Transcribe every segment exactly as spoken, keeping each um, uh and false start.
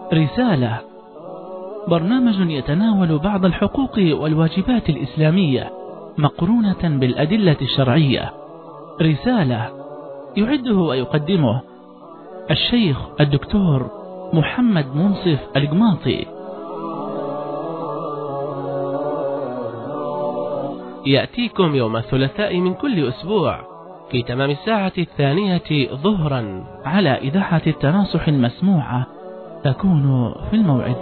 رسالة، برنامج يتناول بعض الحقوق والواجبات الإسلامية مقرونة بالأدلة الشرعية. رسالة يعده ويقدمه الشيخ الدكتور محمد منصف القماطي. يأتيكم يوم الثلاثاء من كل أسبوع في تمام الساعة الثانية ظهرا على إذاعة التناصح المسموعة. تكون في الموعد.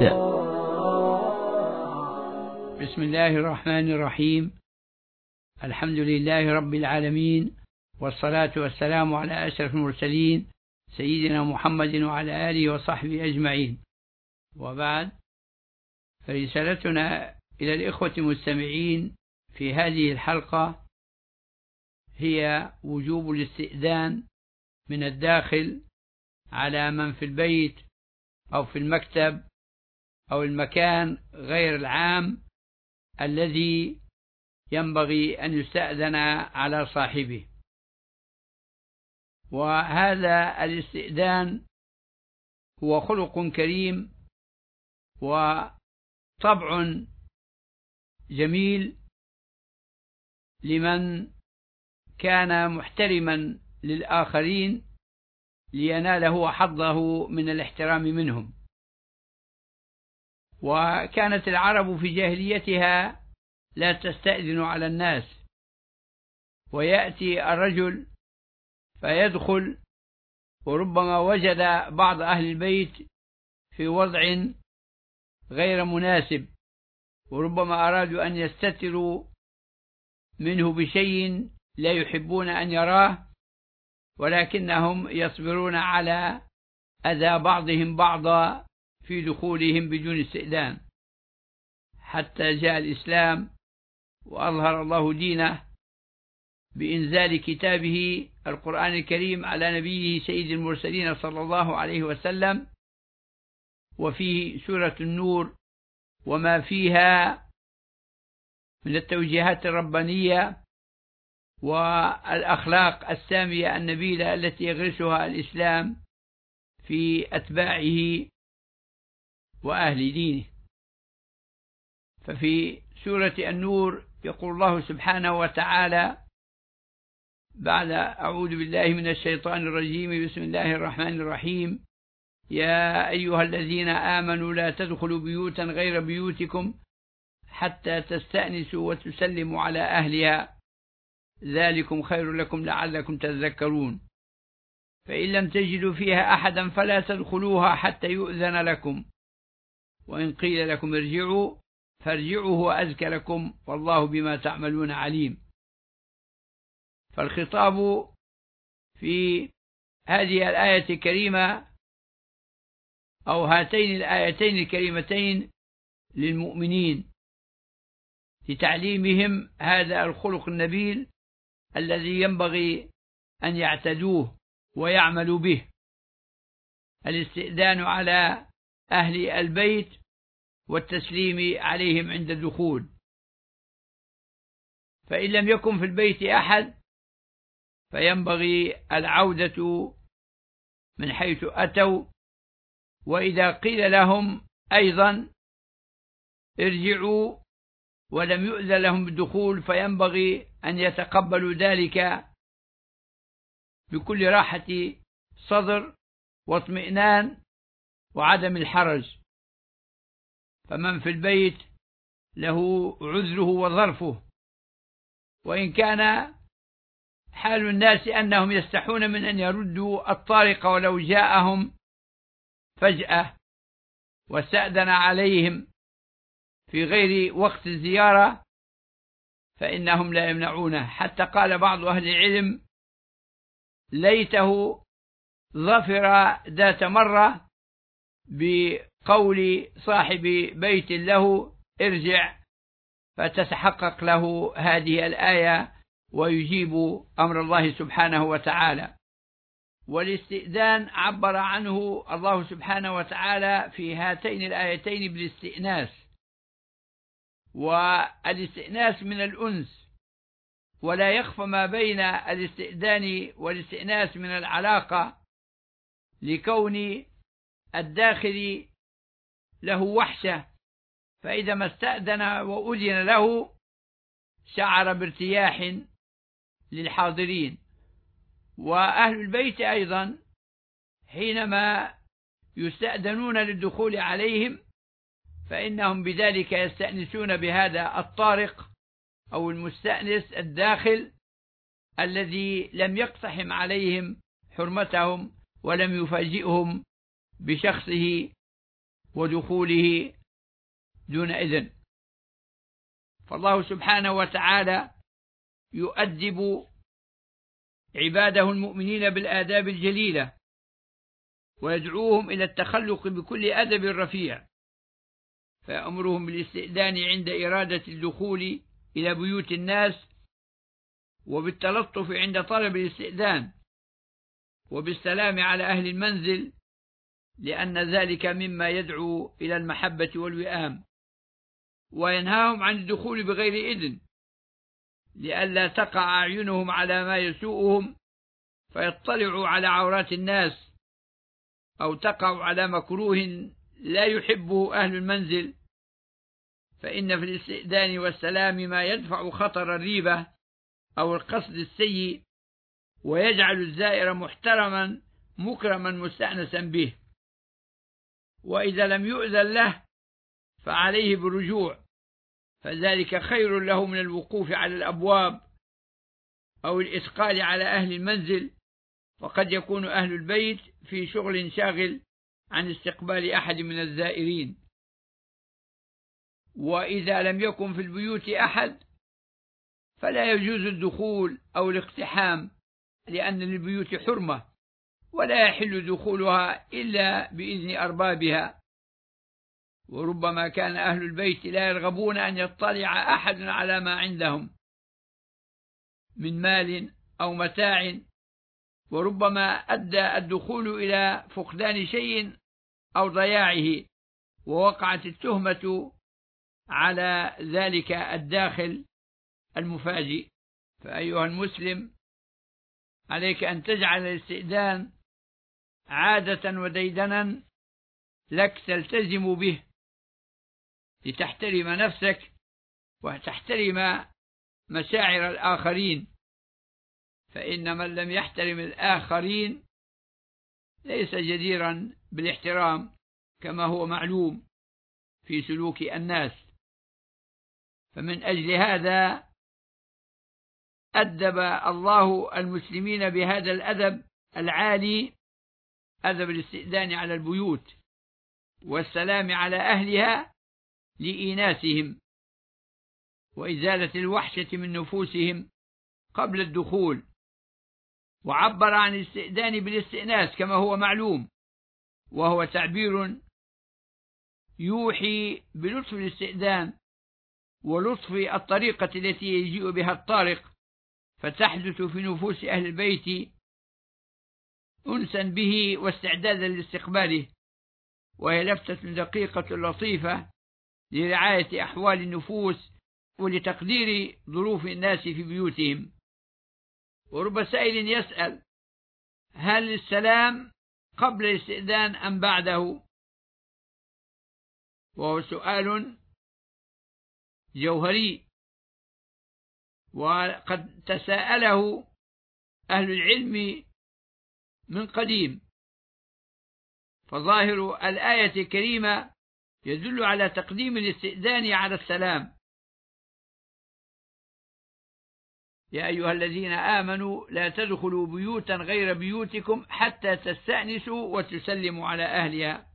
بسم الله الرحمن الرحيم. الحمد لله رب العالمين، والصلاة والسلام على أشرف المرسلين سيدنا محمد وعلى آله وصحبه أجمعين، وبعد، فرسالتنا إلى الإخوة المستمعين في هذه الحلقة هي وجوب الاستئذان من الداخل على من في البيت أو في المكتب أو المكان غير العام الذي ينبغي أن يستأذن على صاحبه. وهذا الاستئذان هو خلق كريم وطبع جميل لمن كان محترما للآخرين لينال هو حظه من الاحترام منهم. وكانت العرب في جاهليتها لا تستأذن على الناس، ويأتي الرجل فيدخل وربما وجد بعض أهل البيت في وضع غير مناسب، وربما أرادوا أن يستتروا منه بشيء لا يحبون أن يراه، ولكنهم يصبرون على أذى بعضهم بعضا في دخولهم بدون استئذان، حتى جاء الإسلام وأظهر الله دينه بإنزال كتابه القرآن الكريم على نبيه سيد المرسلين صلى الله عليه وسلم، وفيه سورة النور وما فيها من التوجيهات الربانية والأخلاق السامية النبيلة التي يغرسها الإسلام في أتباعه وأهل دينه. ففي سورة النور يقول الله سبحانه وتعالى بعد أعوذ بالله من الشيطان الرجيم بسم الله الرحمن الرحيم: يا أيها الذين آمنوا لا تدخلوا بيوتا غير بيوتكم حتى تستأنسوا وتسلموا على أهلها ذلكم خير لكم لعلكم تذكرون، فإن لم تجدوا فيها أحدا فلا تدخلوها حتى يؤذن لكم، وإن قيل لكم ارجعوا فارجعوا هو أزكى لكم والله بما تعملون عليم. فالخطاب في هذه الآية الكريمة أو هاتين الآيتين الكريمتين للمؤمنين، لتعليمهم هذا الخلق النبيل الذي ينبغي أن يعتدوه ويعملوا به، الاستئذان على أهل البيت والتسليم عليهم عند الدخول. فإن لم يكن في البيت أحد فينبغي العودة من حيث أتوا، وإذا قيل لهم أيضا ارجعوا ولم يؤذن لهم بالدخول فينبغي أن يتقبلوا ذلك بكل راحة صدر واطمئنان وعدم الحرج، فمن في البيت له عذره وظرفه، وإن كان حال الناس أنهم يستحون من أن يردوا الطارق ولو جاءهم فجأة واستأذن عليهم في غير وقت الزيارة فإنهم لا يمنعونه، حتى قال بعض أهل العلم ليته ظفر ذات مرة بقول صاحب بيت له ارجع فتتحقق له هذه الآية ويجيب أمر الله سبحانه وتعالى. والاستئذان عبر عنه الله سبحانه وتعالى في هاتين الآيتين بالاستئناس، والاستئناس من الأنس، ولا يخفى ما بين الاستئذان والاستئناس من العلاقة، لكون الداخل له وحشة، فإذا ما استأذن وأذن له شعر بارتياح للحاضرين. وأهل البيت أيضا حينما يستأذنون للدخول عليهم فإنهم بذلك يستأنسون بهذا الطارق أو المستأنس الداخل الذي لم يقتحم عليهم حرمتهم ولم يفاجئهم بشخصه ودخوله دون إذن. فالله سبحانه وتعالى يؤدب عباده المؤمنين بالآداب الجليلة ويدعوهم إلى التخلق بكل أدب رفيع، فيأمرهم بالاستئذان عند إرادة الدخول إلى بيوت الناس، وبالتلطف عند طلب الاستئذان، وبالسلام على أهل المنزل، لأن ذلك مما يدعو إلى المحبة والوئام. وينهاهم عن الدخول بغير إذن لئلا تقع أعينهم على ما يسوءهم فيطلعوا على عورات الناس، أو تقع على مكروه لا يحبه أهل المنزل، فإن في الاستئذان والسلام ما يدفع خطر الريبة أو القصد السيء، ويجعل الزائر محترما مكرما مستأنسا به. وإذا لم يؤذن له فعليه بالرجوع، فذلك خير له من الوقوف على الأبواب أو الإثقال على أهل المنزل، وقد يكون أهل البيت في شغل شاغل عن استقبال أحد من الزائرين. وإذا لم يكن في البيوت أحد فلا يجوز الدخول أو الاقتحام، لأن للبيوت حرمة ولا يحل دخولها إلا بإذن أربابها. وربما كان أهل البيت لا يرغبون أن يطلع أحد على ما عندهم من مال أو متاع، وربما أدى الدخول إلى فقدان شيء أو ضياعه، ووقعت التهمة على ذلك الداخل المفاجئ. فأيها المسلم، عليك أن تجعل الاستئذان عادة وديدنا لك تلتزم به لتحترم نفسك وتحترم مشاعر الآخرين، فإن من لم يحترم الآخرين ليس جديرا بالاحترام كما هو معلوم في سلوك الناس. فمن أجل هذا أدب الله المسلمين بهذا الأدب العالي، أدب الاستئذان على البيوت والسلام على أهلها لإيناسهم وإزالة الوحشة من نفوسهم قبل الدخول. وعبر عن الاستئذان بالاستئناس كما هو معلوم، وهو تعبير يوحي بلطف الاستئذان ولطف الطريقة التي يجيء بها الطارق، فتحدث في نفوس أهل البيت أنسا به واستعدادا لاستقباله، وهي لفتة دقيقة لطيفة لرعاية أحوال النفوس ولتقدير ظروف الناس في بيوتهم. ورب سائل يسأل: هل السلام قبل الاستئذان أم بعده؟ وهو سؤال جوهري، وقد تساءله أهل العلم من قديم، فظاهر الآية الكريمة يدل على تقديم الاستئذان على السلام. يا أيها الذين آمنوا لا تدخلوا بيوتا غير بيوتكم حتى تستأنسوا وتسلموا على أهلها.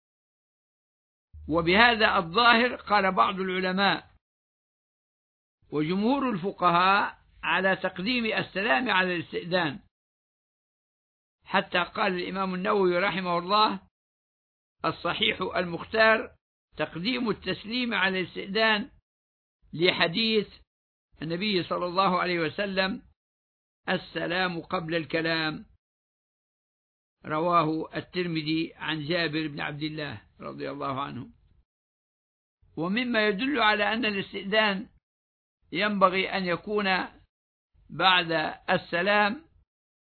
وبهذا الظاهر قال بعض العلماء وجمهور الفقهاء على تقديم السلام على الاستئذان، حتى قال الإمام النووي رحمه الله: الصحيح المختار تقديم التسليم على الاستئذان لحديث النبي صلى الله عليه وسلم: السلام قبل الكلام، رواه الترمذي عن جابر بن عبد الله رضي الله عنه. ومما يدل على أن الاستئذان ينبغي أن يكون بعد السلام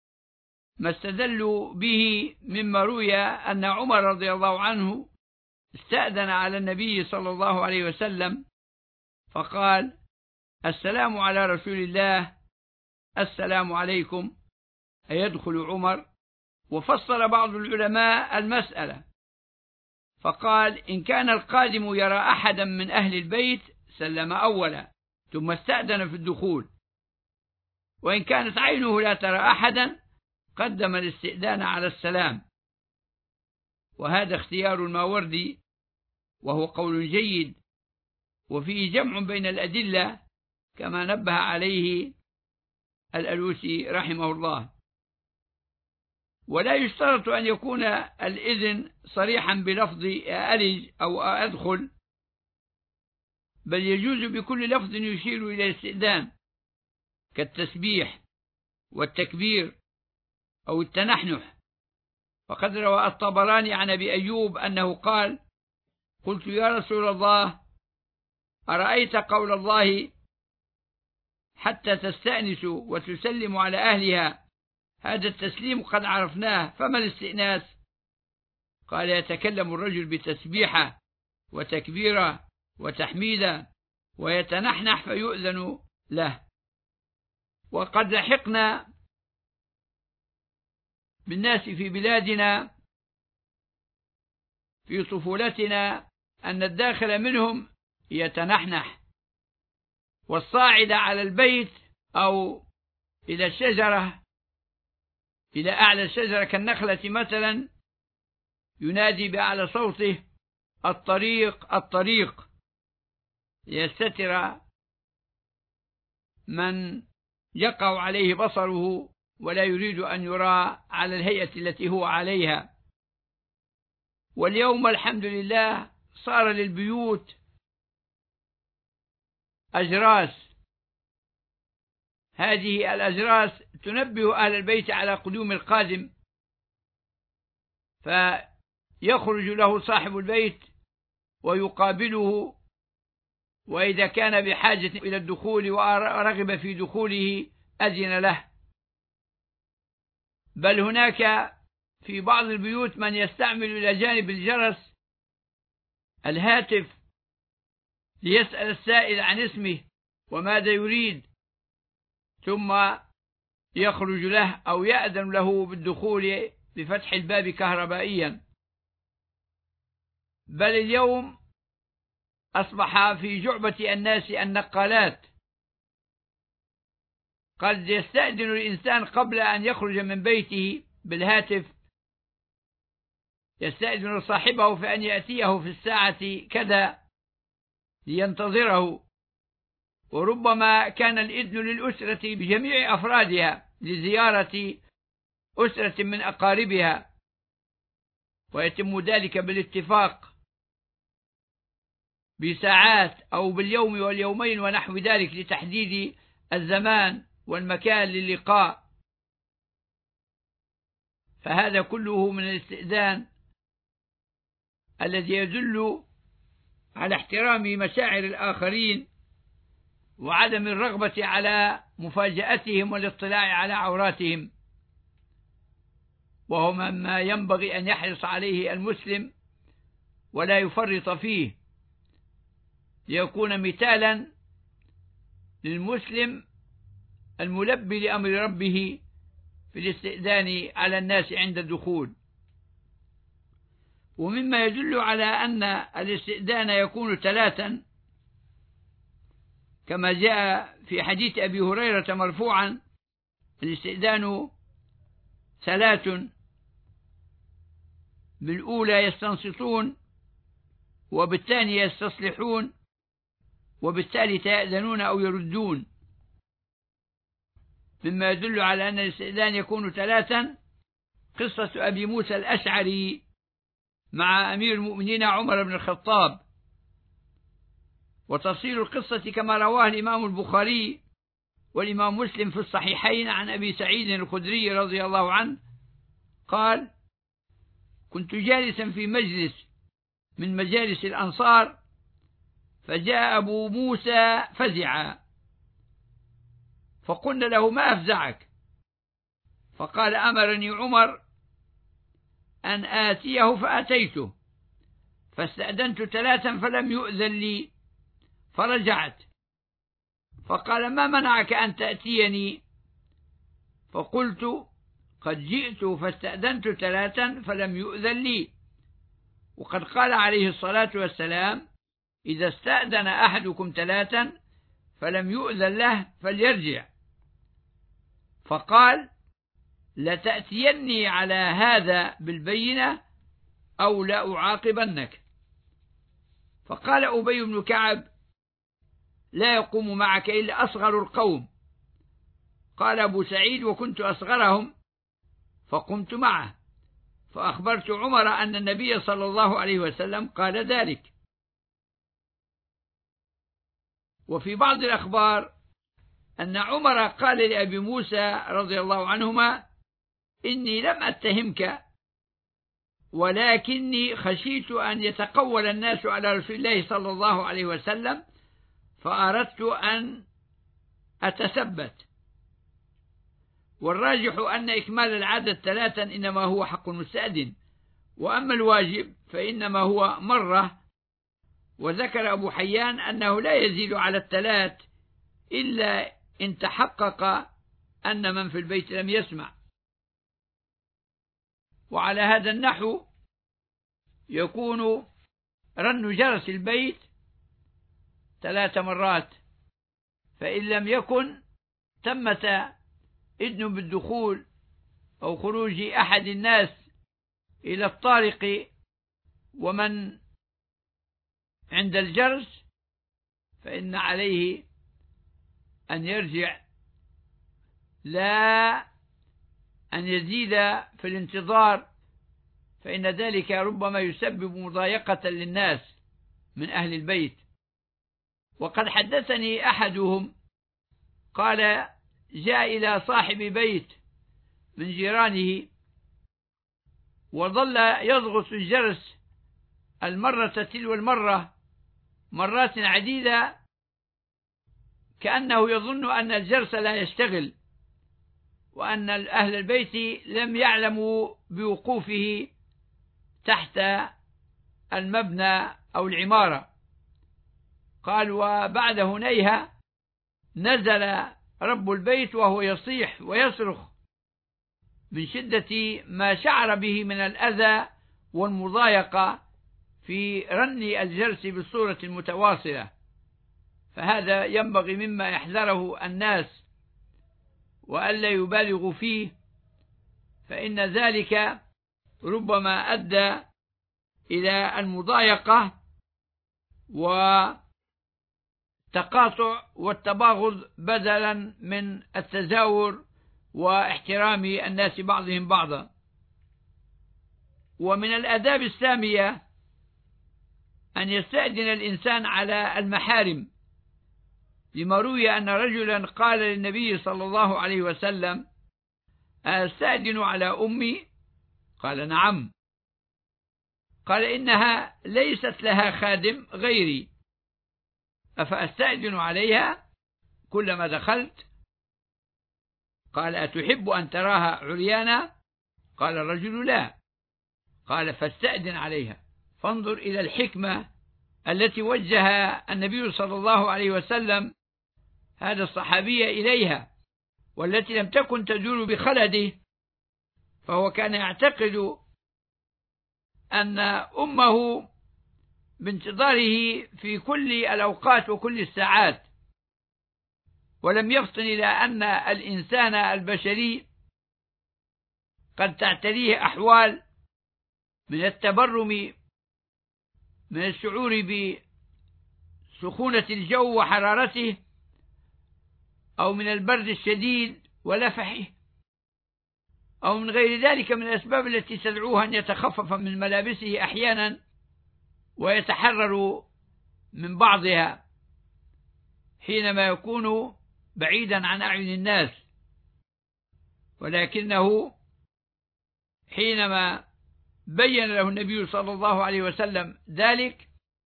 ما استدلوا به مما روي أن عمر رضي الله عنه استأذن على النبي صلى الله عليه وسلم فقال: السلام على رسول الله، السلام عليكم، أيدخل عمر؟ وفصل بعض العلماء المسألة فقال: إن كان القادم يرى أحدا من أهل البيت سلم أولا ثم استأذن في الدخول، وإن كانت عينه لا ترى أحدا قدم الاستئذان على السلام. وهذا اختيار الماوردي وهو قول جيد، وفيه جمع بين الأدلة كما نبه عليه الألوسي رحمه الله. ولا يشترط أن يكون الإذن صريحا بلفظ ألج أو أدخل، بل يجوز بكل لفظ يشير إلى الاستئذان كالتسبيح والتكبير أو التنحنح. وقد روى الطبراني عن أبي أيوب أنه قال: قلت يا رسول الله، أرأيت قول الله حتى تستأنس وتسلم على أهلها، هذا التسليم قد عرفناه، فما الاستئناس؟ قال: يتكلم الرجل بتسبيحة وتكبيرة وتحميدة ويتنحنح فيؤذن له. وقد لحقنا بالناس في بلادنا في طفولتنا أن الداخل منهم يتنحنح، والصاعد على البيت أو إلى الشجرة، إلى أعلى الشجرة كالنخلة مثلا، ينادي بأعلى صوته: الطريق الطريق، ليستتر من يقع عليه بصره ولا يريد أن يرى على الهيئة التي هو عليها. واليوم الحمد لله صار للبيوت أجراس، هذه الأجراس تنبه أهل البيت على قدوم القادم، فيخرج له صاحب البيت ويقابله، وإذا كان بحاجة إلى الدخول ورغب في دخوله أذن له. بل هناك في بعض البيوت من يستعمل إلى جانب الجرس الهاتف ليسأل السائل عن اسمه وماذا يريد، ثم يخرج له أو يأذن له بالدخول بفتح الباب كهربائيا. بل اليوم أصبح في جعبة الناس النقالات، قد يستأذن الإنسان قبل أن يخرج من بيته بالهاتف، يستأذن صاحبه في أن يأتيه في الساعة كذا لينتظره، وربما كان الإذن للأسرة بجميع أفرادها لزيارة أسرة من أقاربها، ويتم ذلك بالاتفاق بساعات أو باليوم واليومين ونحو ذلك لتحديد الزمان والمكان للقاء. فهذا كله من الاستئذان الذي يدل على احترام مشاعر الآخرين وعدم الرغبة على مفاجأتهم والاطلاع على عوراتهم، وهو مما ينبغي أن يحرص عليه المسلم ولا يفرط فيه، ليكون مثالا للمسلم الملبي لأمر ربه في الاستئذان على الناس عند الدخول. ومما يدل على أن الاستئذان يكون ثلاثا كما جاء في حديث أبي هريرة مرفوعا: الاستئذان ثلاث، بالأولى يستنصتون، وبالثانية يستصلحون، وبالثالثة يأذنون أو يردون. مما يدل على أن الاستئذان يكون ثلاثا قصة أبي موسى الأشعري مع أمير المؤمنين عمر بن الخطاب، وتفصيل القصة كما رواه الإمام البخاري والإمام مسلم في الصحيحين عن أبي سعيد الخدري رضي الله عنه قال: كنت جالسا في مجلس من مجالس الأنصار، فجاء أبو موسى فزعا، فقلنا له: ما أفزعك؟ فقال: أمرني عمر أن آتيه فأتيته، فاستأذنت ثلاثا فلم يؤذن لي فرجعت، فقال: ما منعك أن تأتيني؟ فقلت: قد جئت فاستأذنت ثلاثا فلم يؤذن لي، وقد قال عليه الصلاة والسلام: إذا استأذن أحدكم ثلاثا فلم يؤذن له فليرجع. فقال: لتأتيني على هذا بالبينة أو لا أعاقبنك. فقال أبي بن كعب: لا يقوم معك إلا أصغر القوم. قال أبو سعيد: وكنت أصغرهم فقمت معه، فأخبرت عمر أن النبي صلى الله عليه وسلم قال ذلك. وفي بعض الأخبار أن عمر قال لأبي موسى رضي الله عنهما: إني لم أتهمك، ولكني خشيت أن يتقول الناس على رسول الله صلى الله عليه وسلم فأردت أن أتثبت. والراجح أن إكمال العدد ثلاثا إنما هو حق المستأذن، وأما الواجب فإنما هو مرة. وذكر أبو حيان أنه لا يزيد على الثلاث إلا إن تحقق أن من في البيت لم يسمع. وعلى هذا النحو يكون رن جرس البيت ثلاث مرات، فإن لم يكن ثمة إذن بالدخول أو خروج أحد الناس إلى الطارق ومن عند الجرس، فإن عليه أن يرجع، لا أن يزيد في الانتظار، فإن ذلك ربما يسبب مضايقة للناس من أهل البيت. وقد حدثني أحدهم قال: جاء إلى صاحب بيت من جيرانه وظل يضغط الجرس المرة تلو المرة مرات عديدة، كأنه يظن أن الجرس لا يشتغل، وأن أهل البيت لم يعلموا بوقوفه تحت المبنى أو العمارة. قال: وبعد هنيهة نزل رب البيت وهو يصيح ويصرخ من شدة ما شعر به من الأذى والمضايقة في رن الجرس بالصورة المتواصلة. فهذا ينبغي مما يحذره الناس وألا يبالغوا فيه، فإن ذلك ربما أدى إلى المضايقة وتقاطع والتباغض بدلا من التزاور واحترام الناس بعضهم بعضا. ومن الآداب السامية أن يستأذن الإنسان على المحارم، لما روي أن رجلا قال للنبي صلى الله عليه وسلم: أستأذن على أمي؟ قال: نعم. قال: إنها ليست لها خادم غيري، أفأستأذن عليها كلما دخلت؟ قال: أتحب أن تراها عريانا؟ قال الرجل: لا. قال: فاستأذن عليها. فانظر إلى الحكمة التي وجه النبي صلى الله عليه وسلم هذا الصحابي إليها، والتي لم تكن تدور بخلده، فهو كان يعتقد أن أمه بانتظاره في كل الأوقات وكل الساعات، ولم يفطن إلى أن الإنسان البشري قد تعتريه أحوال من التبرم، من الشعور بسخونة الجو وحرارته، أو من البرد الشديد ولفحه، أو من غير ذلك من الأسباب التي تدعوه أن يتخفف من ملابسه أحيانا ويتحرر من بعضها حينما يكون بعيدا عن أعين الناس. ولكنه حينما بين له النبي صلى الله عليه وسلم ذلك،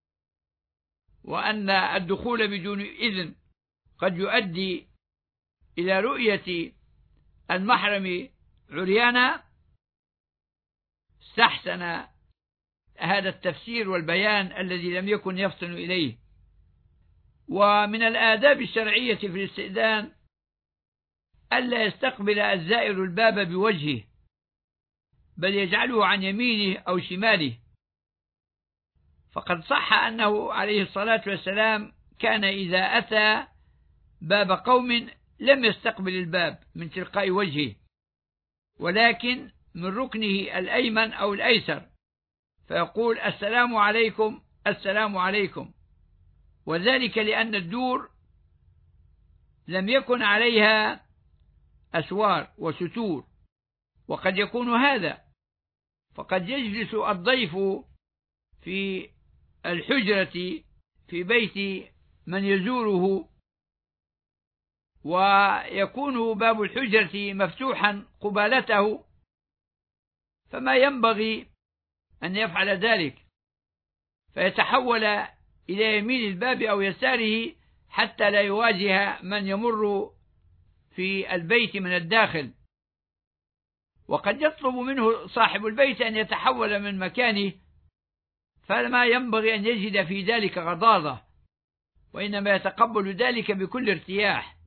وأن الدخول بدون إذن قد يؤدي إلى رؤية المحرم عريانا، استحسن هذا التفسير والبيان الذي لم يكن يفطن إليه. ومن الآداب الشرعية في الاستئذان ألا يستقبل الزائر الباب بوجهه، بل يجعله عن يمينه أو شماله، فقد صح أنه عليه الصلاة والسلام كان إذا أتى باب قوم لم يستقبل الباب من تلقاء وجهه، ولكن من ركنه الأيمن أو الأيسر، فيقول السلام عليكم السلام عليكم، وذلك لأن الدور لم يكن عليها أسوار وستور، وقد يكون هذا، فقد يجلس الضيف في الحجرة في بيت من يزوره، ويكون باب الحجرة مفتوحا قبالته، فما ينبغي أن يفعل ذلك، فيتحول إلى يمين الباب أو يساره حتى لا يواجه من يمر في البيت من الداخل. وقد يطلب منه صاحب البيت أن يتحول من مكانه، فما ينبغي أن يجد في ذلك غضاضة، وإنما يتقبل ذلك بكل ارتياح.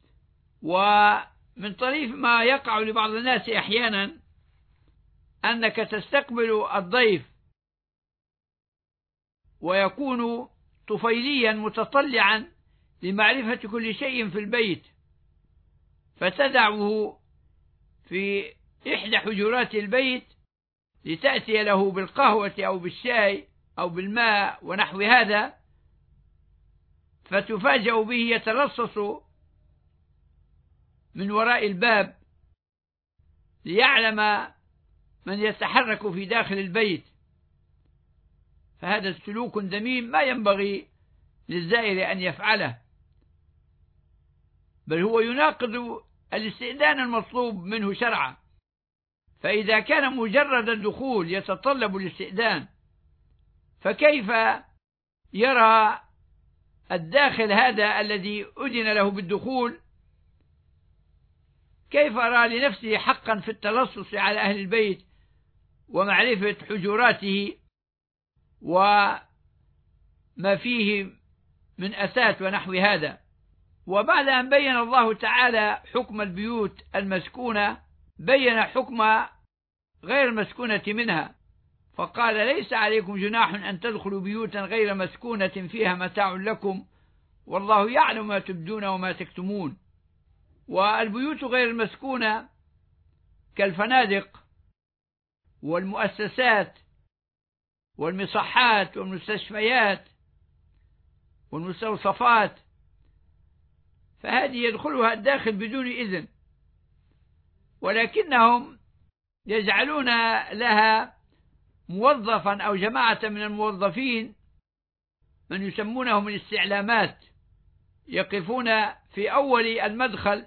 ومن طريف ما يقع لبعض الناس أحيانا أنك تستقبل الضيف ويكون طفيليا متطلعا لمعرفة كل شيء في البيت، فتدعه في إحدى حجرات البيت لتأتي له بالقهوة أو بالشاي أو بالماء ونحو هذا، فتفاجأ به يتلصص من وراء الباب ليعلم من يتحرك في داخل البيت، فهذا سلوك ذميم ما ينبغي للزائر أن يفعله، بل هو يناقض الاستئذان المطلوب منه شرعا. فإذا كان مجرد الدخول يتطلب الاستئذان، فكيف يرى الداخل هذا الذي أذن له بالدخول، كيف يرى لنفسه حقا في التلصص على أهل البيت ومعرفة حجراته وما فيه من أثاث ونحو هذا؟ وبعد أن بين الله تعالى حكم البيوت المسكونة، بين حكم غير مسكونة منها، فقال ليس عليكم جناح أن تدخلوا بيوتا غير مسكونة فيها متاع لكم والله يعلم ما تبدون وما تكتمون. والبيوت غير المسكونة كالفنادق والمؤسسات والمصحات والمستشفيات والمستوصفات، فهذه يدخلها الداخل بدون إذن، ولكنهم يجعلون لها موظفا أو جماعة من الموظفين من يسمونهم الاستعلامات، يقفون في أول المدخل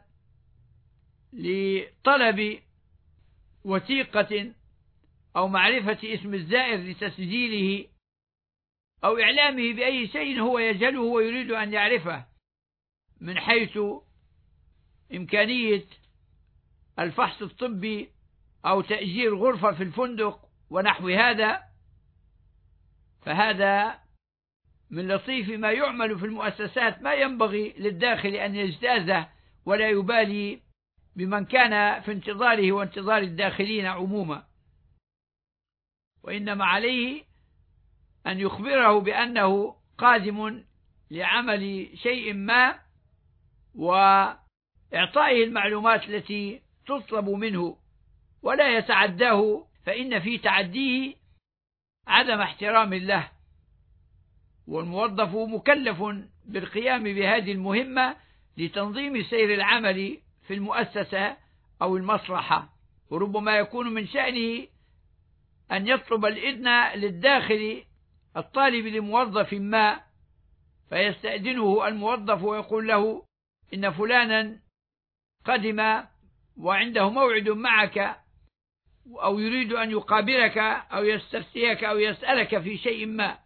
لطلب وثيقة أو معرفة اسم الزائر لتسجيله أو إعلامه بأي شيء هو يجهله ويريد أن يعرفه، من حيث إمكانية الفحص الطبي أو تأجير غرفة في الفندق ونحو هذا. فهذا من لطيف ما يعمل في المؤسسات، ما ينبغي للداخل أن يجتازه ولا يبالي بمن كان في انتظاره وانتظار الداخلين عموما، وإنما عليه أن يخبره بأنه قادم لعمل شيء ما وإعطائه المعلومات التي تطلب منه ولا يتعداه، فإن في تعديه عدم احترام له، والموظف مكلف بالقيام بهذه المهمة لتنظيم سير العمل في المؤسسة أو المصلحة، وربما يكون من شأنه أن يطلب الإذن للداخل الطالب لموظف ما، فيستأذنه الموظف ويقول له إن فلانا قدم وعنده موعد معك أو يريد أن يقابلك أو يستفتيك أو يسألك في شيء ما،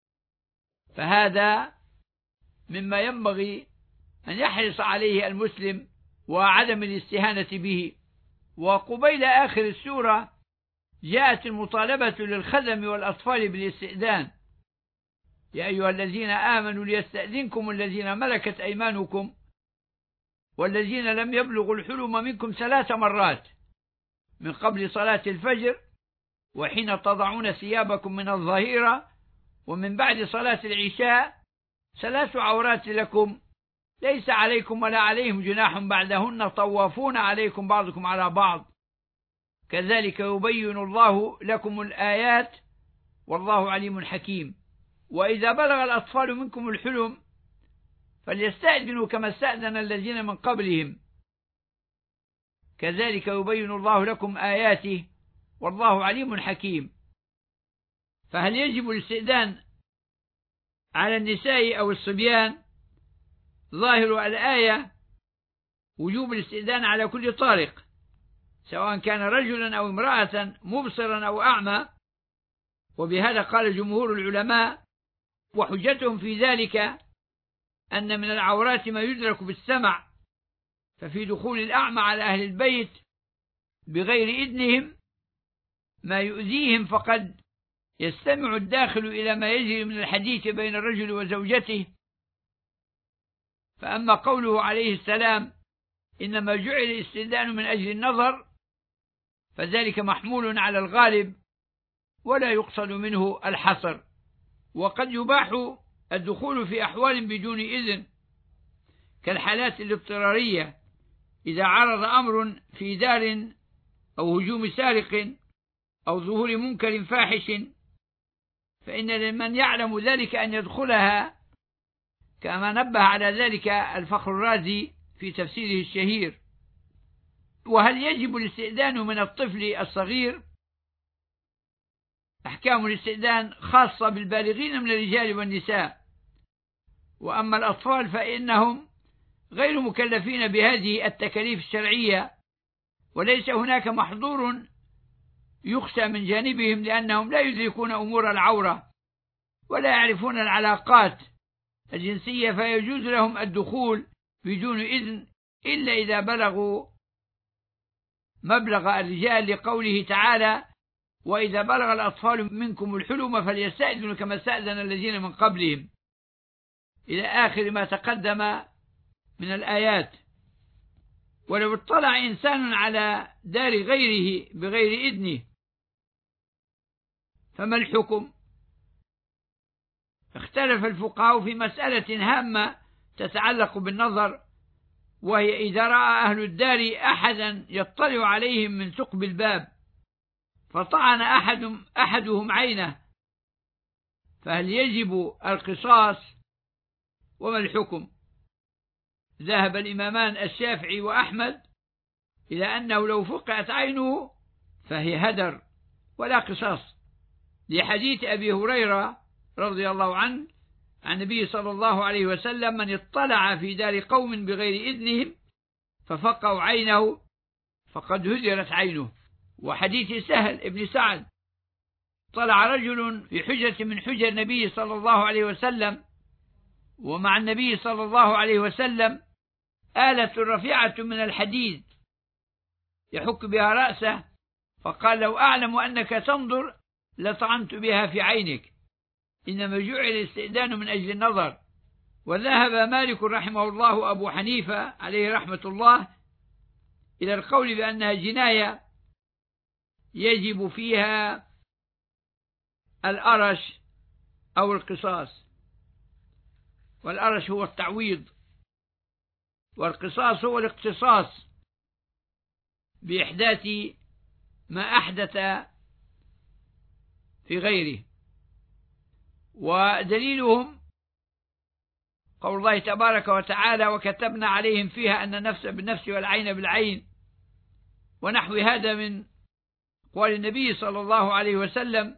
فهذا مما ينبغي أن يحرص عليه المسلم وعدم الاستهانة به. وقبيل آخر السورة جاءت المطالبة للخدم والأطفال بالاستئذان: يا أيها الذين آمنوا ليستأذنكم الذين ملكت أيمانكم والذين لم يبلغوا الحلم منكم ثلاث مرات من قبل صلاة الفجر وحين تضعون ثيابكم من الظهيرة ومن بعد صلاة العشاء، ثلاث عورات لكم ليس عليكم ولا عليهم جناح بعدهن، طوافون عليكم بعضكم على بعض، كذلك يبين الله لكم الآيات والله عليم حكيم. وإذا بلغ الأطفال منكم الحلم فليستأذنوا كما استأذن الذين من قبلهم، كذلك يبين الله لكم آياته والله عليم حكيم. فهل يجب الاستئذان على النساء أو الصبيان؟ ظاهر الآية وجوب الاستئذان على كل طارق، سواء كان رجلا أو امرأة، مبصرا أو أعمى، وبهذا قال جمهور العلماء، وحجتهم في ذلك أن من العورات ما يدرك بالسمع، ففي دخول الأعمى على أهل البيت بغير إذنهم ما يؤذيهم، فقد يستمع الداخل إلى ما يجري من الحديث بين الرجل وزوجته. فأما قوله عليه السلام إنما جعل الاستئذان من أجل النظر فذلك محمول على الغالب ولا يقصد منه الحصر. وقد يباح الدخول في أحوال بدون إذن كالحالات الاضطرارية، إذا عرض أمر في دار أو هجوم سارق أو ظهور منكر فاحش، فإن لمن يعلم ذلك أن يدخلها، كما نبه على ذلك الفخر الرازي في تفسيره الشهير. وهل يجب الاستئذان من الطفل الصغير؟ أحكام الاستئذان خاصة بالبالغين من الرجال والنساء، وأما الأطفال فإنهم غير مكلفين بهذه التكاليف الشرعية، وليس هناك محظور يخشى من جانبهم، لأنهم لا يدركون أمور العورة ولا يعرفون العلاقات الجنسية، فيجوز لهم الدخول بدون إذن إلا إذا بلغوا مبلغ الرجال، لقوله تعالى: وإذا بلغ الأطفال منكم الحلم فليستأذنوا كما استأذن الذين من قبلهم، إلى آخر ما تقدم من الآيات. ولو اطلع إنسان على دار غيره بغير إذنه فما الحكم؟ اختلف الفقهاء في مسألة هامة تتعلق بالنظر، وهي إذا رأى أهل الدار أحدا يطلع عليهم من ثقب الباب فطعن أحد أحدهم عينه، فهل يجب القصاص وما الحكم؟ ذهب الإمامان الشافعي وأحمد إلى أنه لو فقعت عينه فهي هدر ولا قصاص، لحديث أبي هريرة رضي الله عنه عن النبي صلى الله عليه وسلم: من اطلع في دار قوم بغير إذنهم ففقعوا عينه فقد هدرت عينه. وحديث سهل ابن سعد: طلع رجل في حجة من حجر النبي صلى الله عليه وسلم، ومع النبي صلى الله عليه وسلم آلة رفيعة من الحديد يحك بها رأسه، فقال: لو أعلم أنك تنظر لطعنت بها في عينك، إنما جعل الاستئذان من أجل النظر. وذهب مالك رحمه الله وأبو حنيفة عليه رحمة الله إلى القول بأنها جناية يجب فيها الأرش أو القصاص، والأرش هو التعويض، والقصاص هو الاقتصاص بإحداث ما أحدث في غيره. ودليلهم قول الله تبارك وتعالى: وكتبنا عليهم فيها أن النفس بالنفس والعين بالعين، ونحو هذا من قول النبي صلى الله عليه وسلم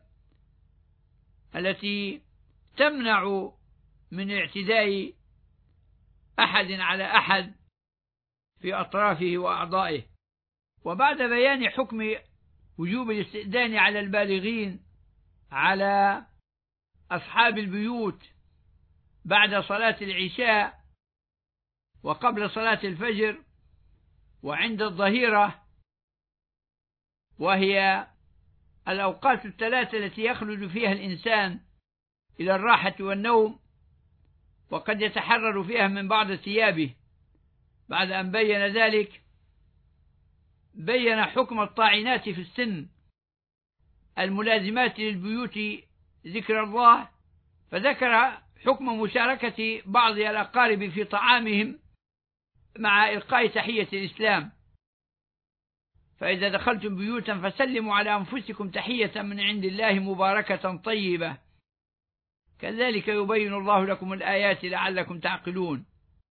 التي تمنع من اعتداء أحد على أحد في أطرافه وأعضائه. وبعد بيان حكم وجوب الاستئذان على البالغين على أصحاب البيوت بعد صلاة العشاء وقبل صلاة الفجر وعند الظهيرة، وهي الأوقات الثلاثة التي يخلد فيها الإنسان إلى الراحة والنوم، وقد يتحرر فيها من بعض ثيابه. بعد أن بين ذلك بين حكم الطاعنات في السن الملازمات للبيوت ذكر الله، فذكر حكم مشاركة بعض الأقارب في طعامهم مع إلقاء تحية الإسلام. فإذا دخلتم بيوتا فسلموا على أنفسكم تحية من عند الله مباركة طيبة، كذلك يبين الله لكم الآيات لعلكم تعقلون.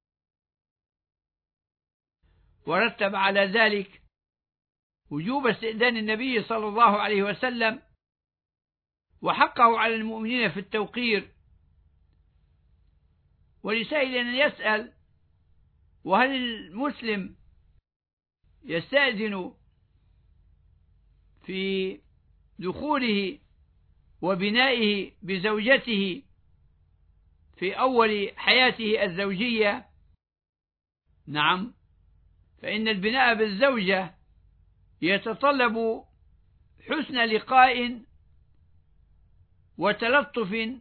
ورتب على ذلك وجوب استئذان النبي صلى الله عليه وسلم وحقه على المؤمنين في التوقير. ولسائل أن يسأل: وهل المسلم يستأذن في دخوله وبنائه بزوجته في أول حياته الزوجية؟ نعم، فإن البناء بالزوجة يتطلب حسن لقاء وتلطف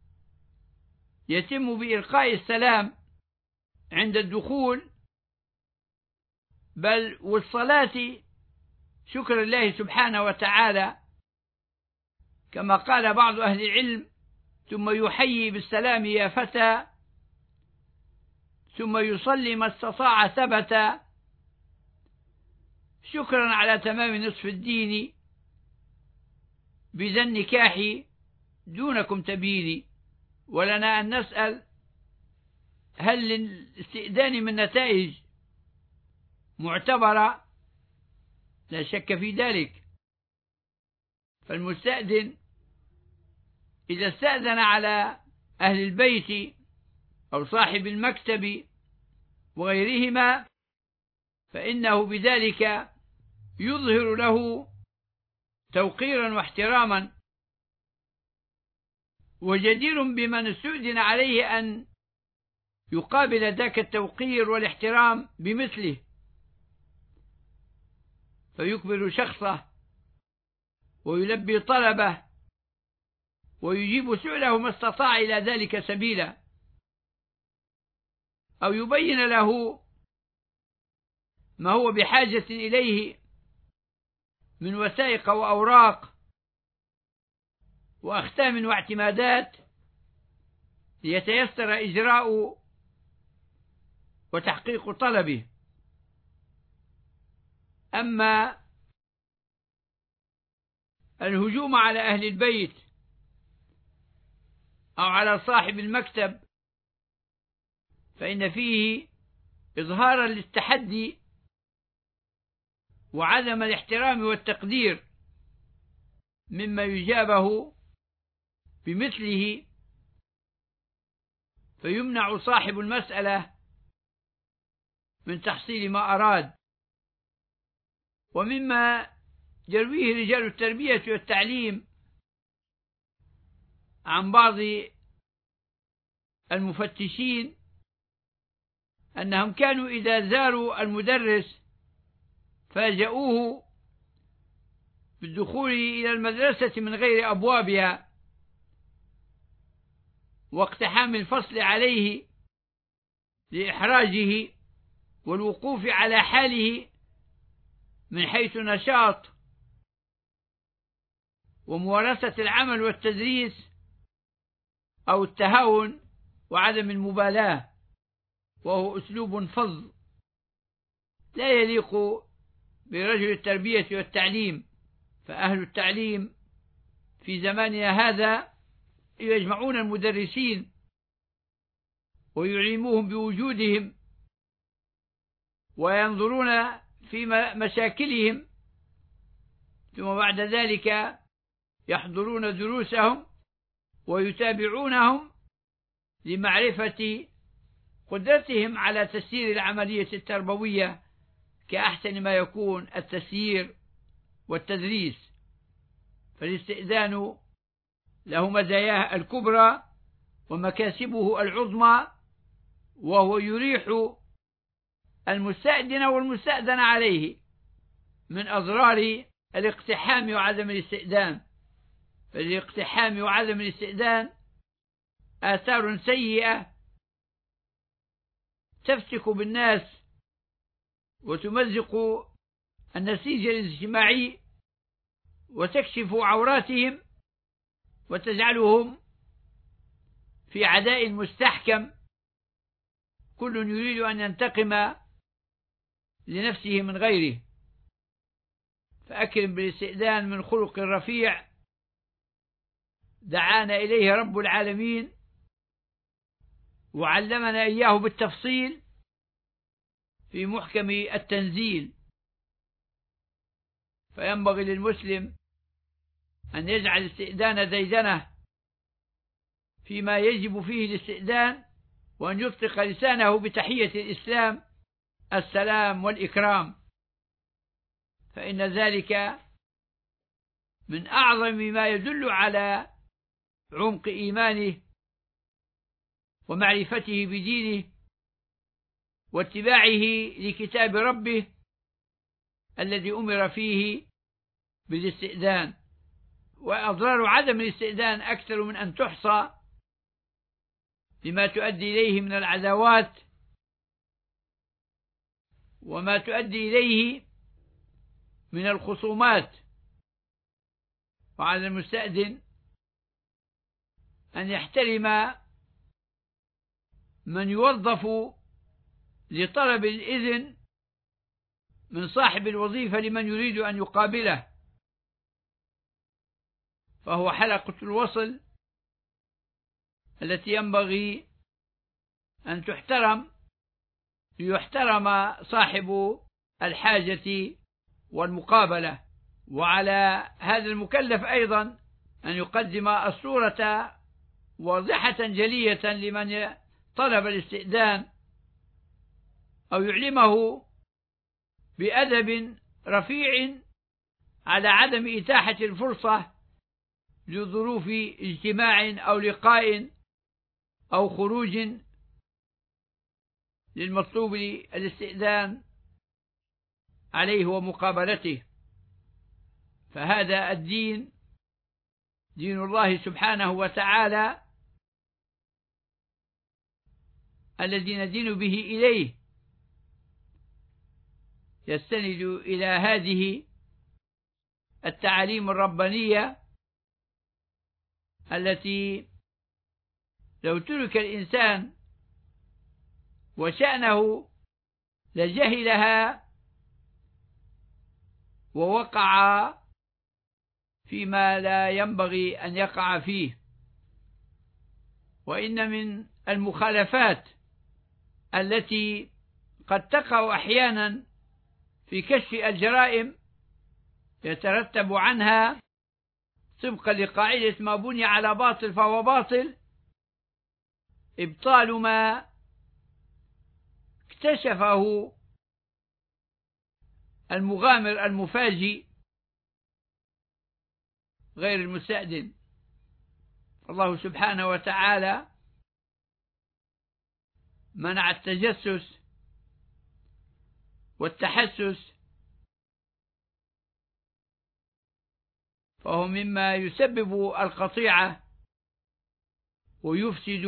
يتم بإلقاء السلام عند الدخول، بل والصلاة شكر الله سبحانه وتعالى، كما قال بعض أهل العلم: ثم يحيي بالسلام يا فتى، ثم يصلي ما استطاع ثبتا، شكرا على تمام نصف الدين، بذا النكاح دونكم تبيني. ولنا أن نسأل: هل للاستئذان من نتائج معتبرة؟ لا شك في ذلك. فالمستأذن إذا استأذن على أهل البيت أو صاحب المكتب وغيرهما فإنه بذلك يظهر له توقيرا واحتراما، وجدير بمن استؤذن عليه أن يقابل ذاك التوقير والاحترام بمثله، فيكبر شخصه ويلبي طلبه ويجيب سؤله ما استطاع إلى ذلك سبيلا، أو يبين له ما هو بحاجة إليه من وثائق وأوراق وأختام واعتمادات ليتيسر إجراء وتحقيق طلبه. أما الهجوم على أهل البيت أو على صاحب المكتب فإن فيه إظهارا للتحدي وعدم الاحترام والتقدير مما يجابه بمثله، فيمنع صاحب المسألة من تحصيل ما أراد. ومما يرويه رجال التربية والتعليم عن بعض المفتشين أنهم كانوا إذا زاروا المدرس فاجأوه بالدخول إلى المدرسة من غير أبوابها واقتحام الفصل عليه لإحراجه والوقوف على حاله من حيث نشاط وممارسة العمل والتدريس أو التهاون وعدم المبالاة، وهو أسلوب فظ لا يليق برجل التربية والتعليم. فأهل التعليم في زماننا هذا يجمعون المدرسين ويعلموهم بوجودهم وينظرون في مشاكلهم، ثم بعد ذلك يحضرون دروسهم ويتابعونهم لمعرفة قدرتهم على تسيير العملية التربوية كأحسن ما يكون التسيير والتدريس. فالاستئذان له مزاياه الكبرى ومكاسبه العظمى، وهو يريح المستأذن والمستأذن عليه من أضرار الاقتحام وعدم الاستئذان. فالاقتحام وعدم الاستئذان آثار سيئة تفتك بالناس وتمزق النسيج الاجتماعي وتكشف عوراتهم وتجعلهم في عداء مستحكم، كل يريد أن ينتقم لنفسه من غيره. فأكرم بالاستئذان من خلق رفيع دعانا إليه رب العالمين وعلمنا إياه بالتفصيل في محكم التنزيل. فينبغي للمسلم أن يجعل الاستئذان ديدنه فيما يجب فيه الاستئذان، وأن يطلق لسانه بتحية الإسلام السلام والإكرام، فإن ذلك من أعظم ما يدل على عمق إيمانه ومعرفته بدينه واتباعه لكتاب ربه الذي أمر فيه بالاستئذان. وأضرار عدم الاستئذان أكثر من أن تحصى لما تؤدي إليه من العداوات وما تؤدي إليه من الخصومات. وعلى المستأذن أن يحترم من يوظف لطلب الإذن من صاحب الوظيفة لمن يريد أن يقابله، فهو حلقة الوصل التي ينبغي أن تحترم ليحترم صاحب الحاجة والمقابلة. وعلى هذا المكلف أيضا أن يقدم الصورة واضحة جلية لمن طلب الاستئذان، أو يعلمه بأدب رفيع على عدم إتاحة الفرصة لظروف اجتماع أو لقاء أو خروج للمطلوب الاستئذان عليه ومقابلته. فهذا الدين دين الله سبحانه وتعالى الذي ندين به إليه، يستند إلى هذه التعاليم الربانية التي لو ترك الإنسان وشأنه لجهلها ووقع فيما لا ينبغي أن يقع فيه. وإن من المخالفات التي قد تقع أحيانا في كشف الجرائم يترتب عنها طبقا لقاعدة ما بني على باطل فهو باطل إبطال ما اكتشفه المغامر المفاجئ غير المستأذن. الله سبحانه وتعالى منع التجسس والتحسس، فهو مما يسبب القطيعة ويفسد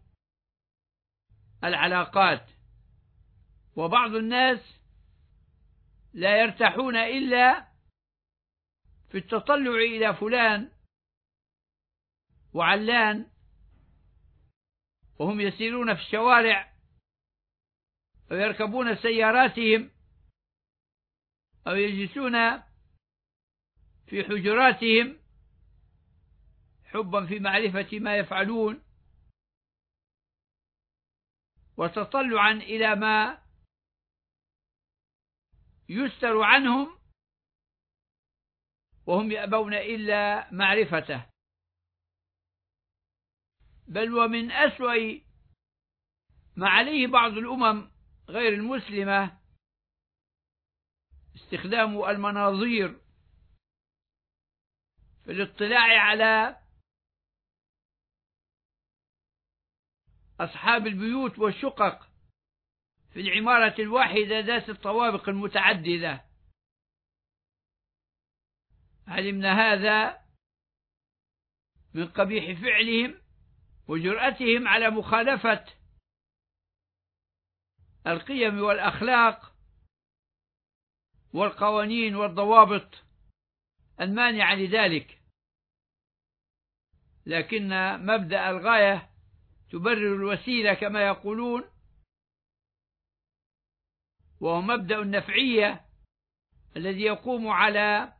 العلاقات. وبعض الناس لا يرتاحون إلا في التطلع إلى فلان وعلان وهم يسيرون في الشوارع أو يركبون سياراتهم أو يجلسون في حجراتهم حبا في معرفة ما يفعلون وتطلعا إلى ما يستر عنهم، وهم يأبون إلا معرفته. بل ومن أسوأ ما عليه بعض الأمم غير المسلمة استخدام المناظير في الاطلاع على أصحاب البيوت والشقق في العمارة الواحدة ذات الطوابق المتعددة، علمنا هذا من قبيح فعلهم وجرأتهم على مخالفة القيم والأخلاق والقوانين والضوابط المانعة لذلك، لكن مبدأ الغاية تبرر الوسيلة كما يقولون، وهو مبدأ النفعية الذي يقوم على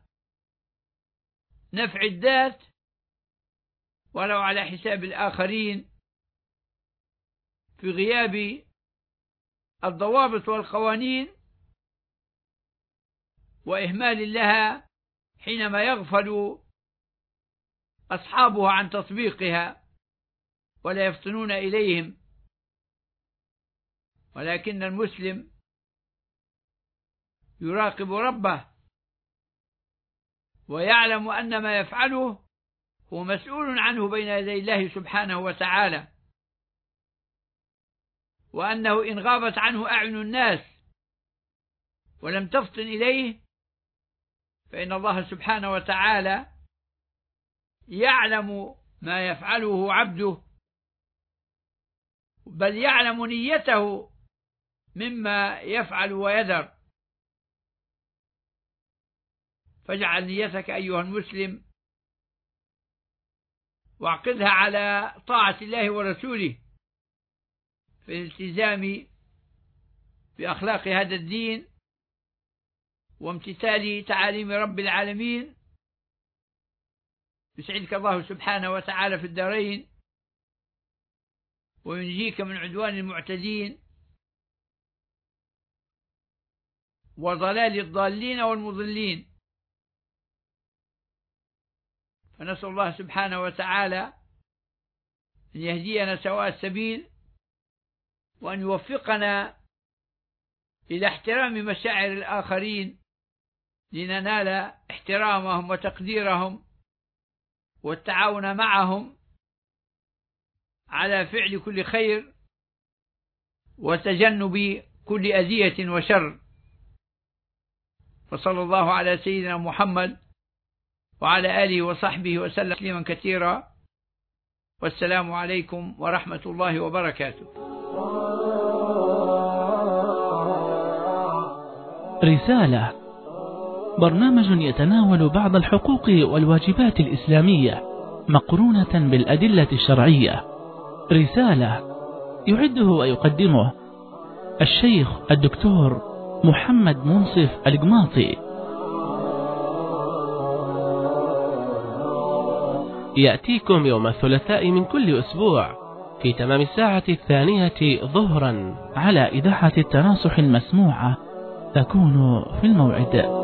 نفع الذات ولو على حساب الآخرين في غياب الضوابط والقوانين وإهمال لها حينما يغفل أصحابها عن تطبيقها ولا يفطنون إليهم. ولكن المسلم يراقب ربه ويعلم أن ما يفعله هو مسؤول عنه بين يدي الله سبحانه وتعالى، وأنه إن غابت عنه أعين الناس ولم تفطن إليه فإن الله سبحانه وتعالى يعلم ما يفعله عبده، بل يعلم نيته مما يفعل ويذر. فاجعل نيتك أيها المسلم واعقدها على طاعة الله ورسوله في الالتزام بأخلاق هذا الدين وامتثال تعاليم رب العالمين. يسعدك الله سبحانه وتعالى في الدارين وينجيك من عدوان المعتدين وضلال الضالين والمضلين. فنسأل الله سبحانه وتعالى أن يهدينا سواء السبيل وأن يوفقنا إلى احترام مشاعر الآخرين لننال احترامهم وتقديرهم والتعاون معهم على فعل كل خير وتجنب كل أذية وشر. وصلى الله على سيدنا محمد وعلى آله وصحبه وسلم تسليما كثيرا، والسلام عليكم ورحمة الله وبركاته. رسالة، برنامج يتناول بعض الحقوق والواجبات الإسلامية مقرونة بالأدلة الشرعية. رسالة يعده ويقدمه الشيخ الدكتور محمد منصف القماطي. يأتيكم يوم الثلاثاء من كل أسبوع في تمام الساعة الثانية ظهرا على إذاعة التناصح المسموعة، تكون في الموعد.